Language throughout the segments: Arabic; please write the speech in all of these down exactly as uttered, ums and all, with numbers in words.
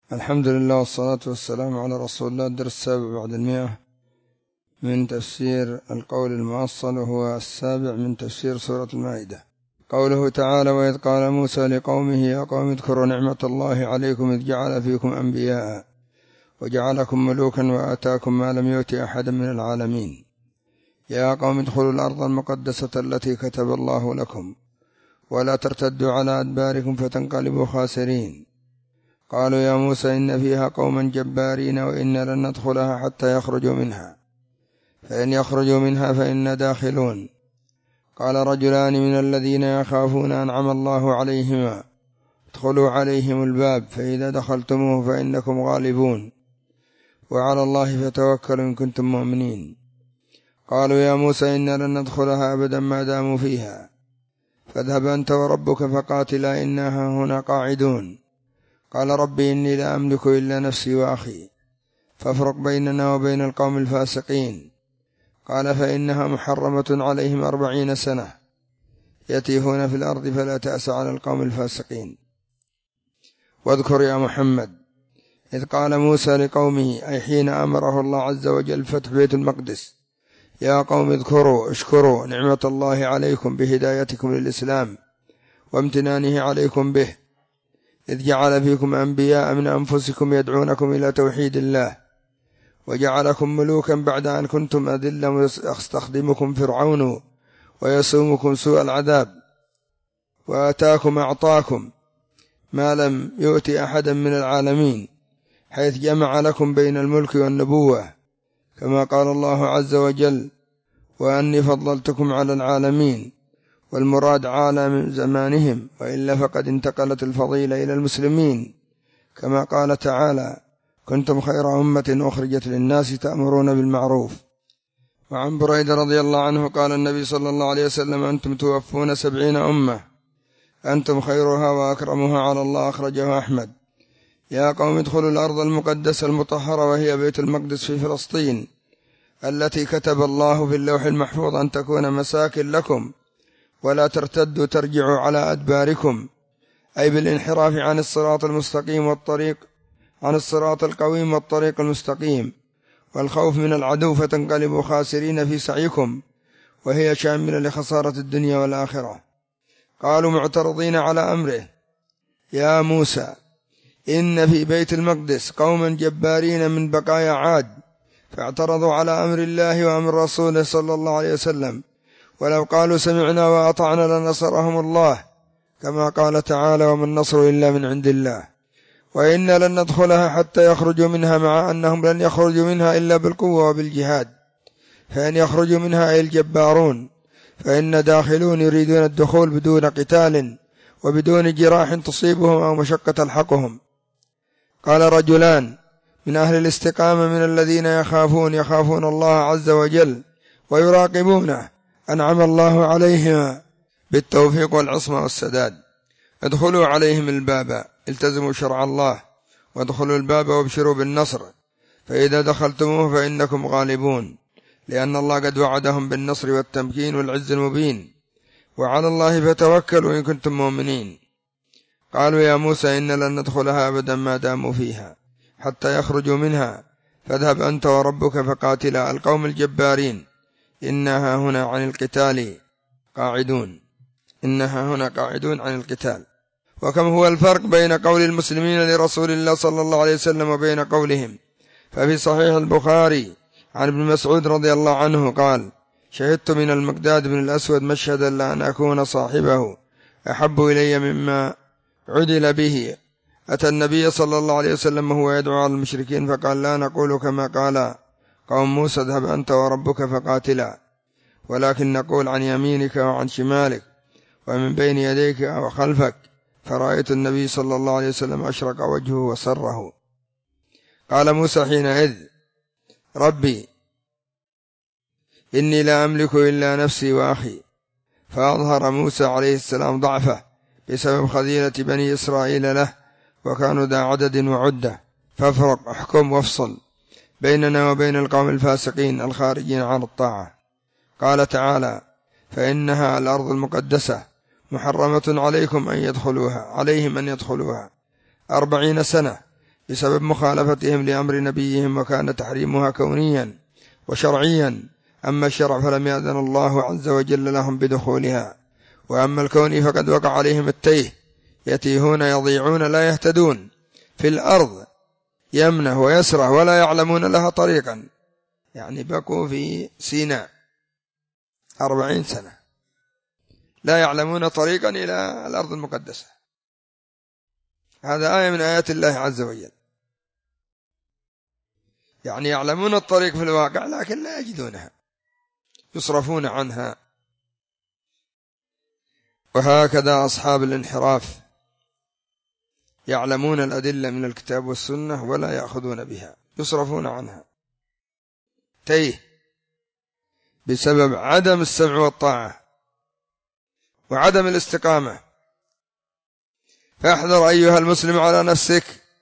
الحمد لله والصلاة والسلام على رسول الله. الدرس السابع بعد المئة من تفسير القول المؤصل، وهو السابع من تفسير سورة المائدة. قوله تعالى: وإذ قال موسى لقومه يا قوم اذكروا نعمة الله عليكم إذ جعل فيكم أنبياء وجعلكم ملوكا وآتاكم ما لم يؤت أحدا من العالمين. يا قوم ادخلوا الأرض المقدسة التي كتب الله لكم ولا ترتدوا على أدباركم فتنقلبوا خاسرين. قالوا يا موسى إن فيها قوما جبارين وإنا لن ندخلها حتى يخرجوا منها، فإن يخرجوا منها فإنا داخلون. قال رجلان من الذين يخافون أنعم الله عليهما ادخلوا عليهم الباب فإذا دخلتموه فإنكم غالبون وعلى الله فتوكلوا إن كنتم مؤمنين. قالوا يا موسى إنا لن ندخلها أبدا ما داموا فيها فاذهب أنت وربك فقاتلا إنا هنا قاعدون. قال ربي إني لا أملك إلا نفسي وأخي فافرق بيننا وبين القوم الفاسقين. قال فإنها محرمة عليهم أربعين سنة يتيهون في الأرض فلا تأس على القوم الفاسقين. واذكر يا محمد إذ قال موسى لقومه، أي حين أمره الله عز وجل فتح بيت المقدس: يا قوم اذكروا اشكروا نعمة الله عليكم بهدايتكم للإسلام وامتنانه عليكم به، إذ جعل فيكم أنبياء من أنفسكم يدعونكم إلى توحيد الله وجعلكم ملوكا بعد أن كنتم أذلة ويستخدمكم فرعون ويسومكم سوء العذاب، وآتاكم أعطاكم ما لم يؤت أحدا من العالمين، حيث جمع لكم بين الملك والنبوة كما قال الله عز وجل: وأني فضلتكم على العالمين. والمراد عالم زمانهم، وإلا فقد انتقلت الفضيلة إلى المسلمين كما قال تعالى: كنتم خير أمة أخرجت للناس تأمرون بالمعروف. وعن بريدة رضي الله عنه قال النبي صلى الله عليه وسلم: أنتم توفون سبعين أمة أنتم خيرها وأكرمها على الله، أخرجه أحمد. يا قوم ادخلوا الأرض المقدسة المطهرة وهي بيت المقدس في فلسطين التي كتب الله في اللوح المحفوظ أن تكون مساكن لكم ولا ترتدوا ترجعوا على أدباركم، أي بالانحراف عن الصراط المستقيم والطريق عن الصراط القويم والطريق المستقيم، والخوف من العدو فتنقلبوا خاسرين في سعيكم، وهي شاملة لخسارة الدنيا والآخرة. قالوا معترضين على أمره: يا موسى إن في بيت المقدس قوما جبارين من بقايا عاد، فاعترضوا على أمر الله وأمر رسوله صلى الله عليه وسلم، ولو قالوا سمعنا وأطعنا لنصرهم الله، كما قال تعالى: وما النصر إلا من عند الله، وإنا لن ندخلها حتى يخرجوا منها، مع أنهم لن يخرجوا منها إلا بالقوة وبالجهاد، فإن يخرجوا منها أي الجبارون فإن داخلون يريدون الدخول بدون قتال وبدون جراح تصيبهم أو مشقة تلحقهم. قال رجلان من أهل الاستقامة من الذين يخافون يخافون الله عز وجل ويراقبونه أنعم الله عليهم بالتوفيق والعصمة والسداد: ادخلوا عليهم الباب، التزموا شرع الله وادخلوا الباب وابشروا بالنصر، فإذا دخلتموه فإنكم غالبون، لأن الله قد وعدهم بالنصر والتمكين والعز المبين، وعلى الله فتوكلوا إن كنتم مؤمنين. قالوا يا موسى إن لن ندخلها أبدا ما داموا فيها حتى يخرجوا منها، فاذهب أنت وربك فقاتلا القوم الجبارين إنها هنا عن القتال قاعدون إنها هنا قاعدون عن القتال. وكم هو الفرق بين قول المسلمين لرسول الله صلى الله عليه وسلم وبين قولهم. ففي صحيح البخاري عن ابن مسعود رضي الله عنه قال: شهدت من المقداد بن الأسود مشهدا لأن أكون صاحبه أحب إلي مما عدل به. أتى النبي صلى الله عليه وسلم وهو يدعو على المشركين فقال: لا نقول كما قال قوم موسى اذهب أنت وربك فقاتلا، ولكن نقول عن يمينك وعن شمالك ومن بين يديك وخلفك. فرأيت النبي صلى الله عليه وسلم أشرق وجهه وسره. قال موسى حينئذ: ربي إني لا أملك إلا نفسي وأخي. فأظهر موسى عليه السلام ضعفه بسبب خذيلة بني إسرائيل له، وكانوا ذا عدد وعدة، فافرق احكم وافصل بيننا وبين القوم الفاسقين الخارجين عن الطاعة. قال تعالى: فإنها الأرض المقدسة محرمة عليكم أن يدخلوها عليهم أن يدخلوها أربعين سنة بسبب مخالفتهم لأمر نبيهم، وكان تحريمها كونيا وشرعيا. أما الشرع فلم يأذن الله عز وجل لهم بدخولها، وأما الكون فقد وقع عليهم التيه، يتيهون يضيعون لا يهتدون في الأرض، يمنه ويسره ولا يعلمون لها طريقا. يعني بقوا في سيناء أربعين سنة لا يعلمون طريقا إلى الأرض المقدسة. هذا آية من آيات الله عز وجل، يعني يعلمون الطريق في الواقع لكن لا يجدونها، يصرفون عنها. وهكذا أصحاب الانحراف يعلمون الأدلة من الكتاب والسنة ولا يأخذون بها، يصرفون عنها، تيه بسبب عدم السمع والطاعة وعدم الاستقامة. فاحذر أيها المسلم على نفسك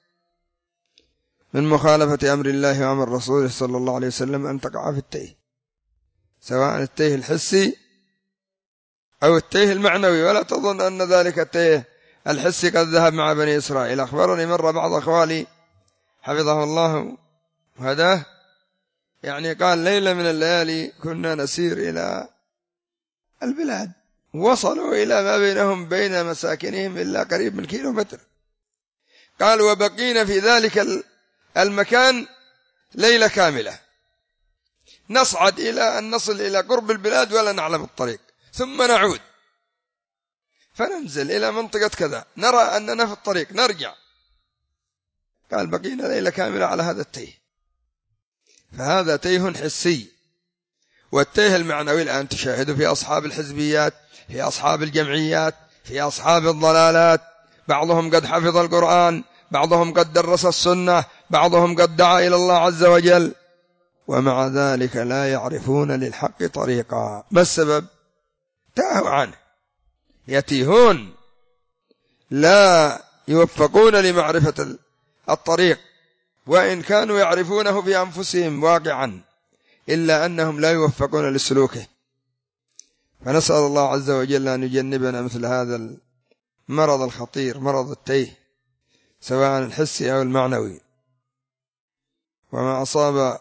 من مخالفة أمر الله وأمر رسوله صلى الله عليه وسلم أن تقع في التيه، سواء التيه الحسي أو التيه المعنوي. ولا تظن أن ذلك التيه الحسي قد ذهب مع بني إسرائيل. أخبرني مرة بعض أخوالي حفظه الله وهداه، يعني قال ليلة من الليالي كنا نسير إلى البلاد، وصلوا إلى ما بينهم بين مساكنهم إلا قريب من كيلو متر. قال وبقينا في ذلك المكان ليلة كاملة، نصعد إلى أن نصل إلى قرب البلاد ولا نعلم الطريق، ثم نعود فننزل إلى منطقة كذا نرى أننا في الطريق نرجع. قال بقينا ليلة كاملة على هذا التيه. فهذا تيه حسي. والتيه المعنوي الآن تشاهده في أصحاب الحزبيات، في أصحاب الجمعيات، في أصحاب الضلالات، بعضهم قد حفظ القرآن، بعضهم قد درس السنة، بعضهم قد دعا إلى الله عز وجل، ومع ذلك لا يعرفون للحق طريقا. ما السبب؟ تاهوا عنه، يتيهون، لا يوفقون لمعرفة الطريق، وإن كانوا يعرفونه في أنفسهم واقعا إلا أنهم لا يوفقون لسلوكه. فنسأل الله عز وجل أن يجنبنا مثل هذا المرض الخطير، مرض التيه، سواء الحسي أو المعنوي. وما أصاب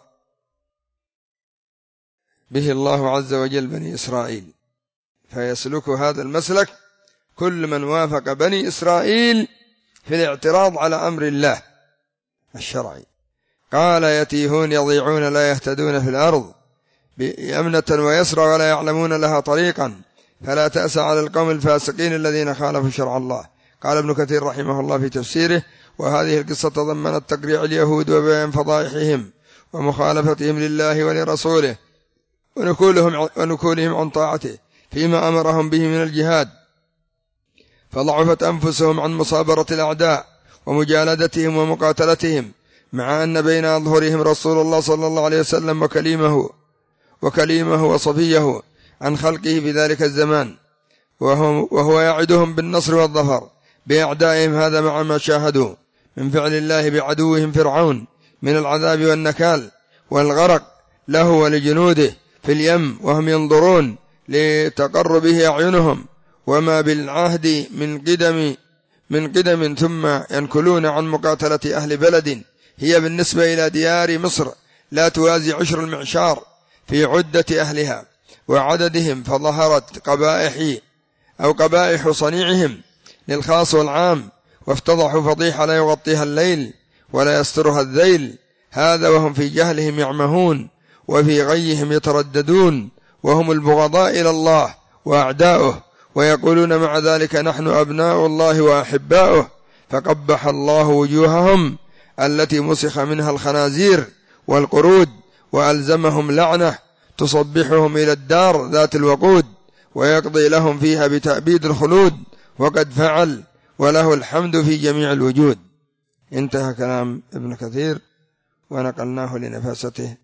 به الله عز وجل بني إسرائيل، فيسلك هذا المسلك كل من وافق بني إسرائيل في الاعتراض على أمر الله الشرعي. قال يتيهون يضيعون لا يهتدون في الأرض يمنة ويسرى ولا يعلمون لها طريقا، فلا تأس على القوم الفاسقين الذين خالفوا شرع الله. قال ابن كثير رحمه الله في تفسيره: وهذه القصة تضمنت تقريع اليهود وبيان فضائحهم ومخالفتهم لله ولرسوله ونكولهم, ونكولهم عن طاعته فيما أمرهم به من الجهاد، فضعفت أنفسهم عن مصابرة الأعداء ومجالدتهم ومقاتلتهم، مع أن بين أظهرهم رسول الله صلى الله عليه وسلم وكليمه وكليمه وصفيه عن خلقه في ذلك الزمان، وهو, وهو يعدهم بالنصر والظفر بأعدائهم. هذا مع ما شاهدوا من فعل الله بعدوهم فرعون من العذاب والنكال والغرق له ولجنوده في اليم وهم ينظرون لتقر به أعينهم، وما بالعهد من قدم من قدم ثم ينكلون عن مقاتلة أهل بلد هي بالنسبة إلى ديار مصر لا توازي عشر المعشار في عدة أهلها وعددهم، فظهرت قبائح أو قبائح صنيعهم للخاص والعام، وافتضحوا فضيحة لا يغطيها الليل ولا يسترها الذيل. هذا وهم في جهلهم يعمهون وفي غيهم يترددون، وهم البغضاء إلى الله وأعداؤه، ويقولون مع ذلك نحن أبناء الله وأحباؤه، فقبح الله وجوههم التي مسخ منها الخنازير والقرود، وألزمهم لعنة تصبحهم إلى الدار ذات الوقود، ويقضي لهم فيها بتأبيد الخلود، وقد فعل وله الحمد في جميع الوجود. انتهى كلام ابن كثير، ونقلناه لنفاسته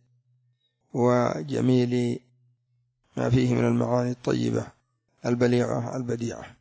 وجميل ما فيه من المعاني الطيبة البليغة البديعة.